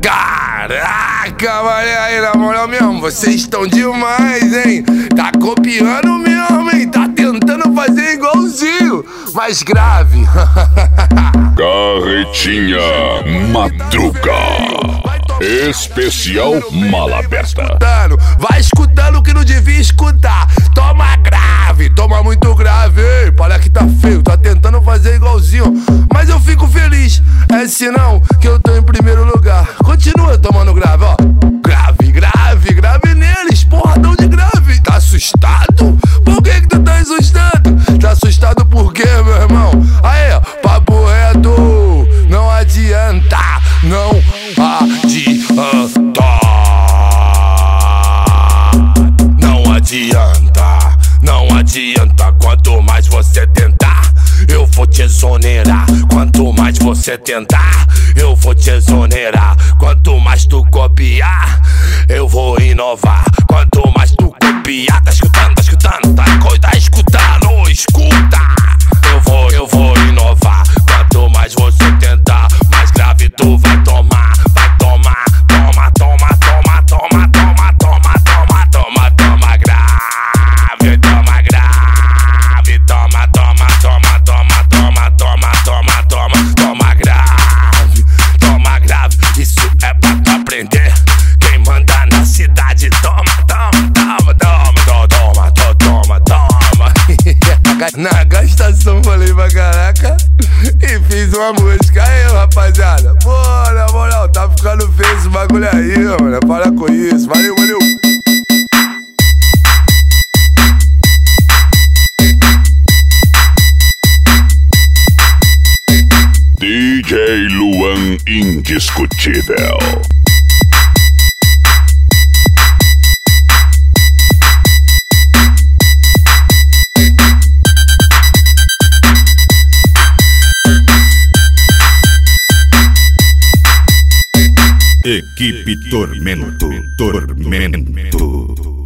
Caraca, mané, aí na moral mesmo, vocês estão demais, hein? Tá copiando mesmo, hein? Tá tentando fazer igualzinho, mas grave. Carretinha Madruga, especial Mala Aberta. Vai escutando o que não devia escutar. Toma grave, toma muito grave. Ei, olha que tá feio, tá tentando fazer igualzinho, mas eu fico feliz. É sinal que eu tô em primeiro lugar. Continua tomando grave, ó. Grave, grave, grave neles, porradão de grave. Tá assustado? Por que tu tá assustado? Tá assustado por quê, meu irmão? Aê, papo reto, não adianta, não adianta. Não adianta, não adianta. Quanto mais você tentar, eu vou te exonerar. Quanto mais você tentar, eu vou te exonerar. Quanto mais tu copiar, eu vou inovar. Quanto mais tu copiar, tá escutando, tá escutando, tá escutando, escuta. Eu vou inovar. Quanto mais você tentar, mais grave tu vai tomar. Vai tomar, toma, toma, toma, toma, toma, toma, toma, toma, toma grave, toma grave, toma, toma, toma, toma, toma, toma, toma, toma, toma grave, isso é pra tu aprender. Quem manda na cidade, toma, toma, toma, toma, toma, toma, toma, toma. Na gastação falei pra caraca e fiz uma música. Aí, rapaziada, pô, na moral, tá ficando feio esse bagulho aí, mano. Para com isso, valeu, valeu. DJ Luan Indiscutível. Equipe Tormento.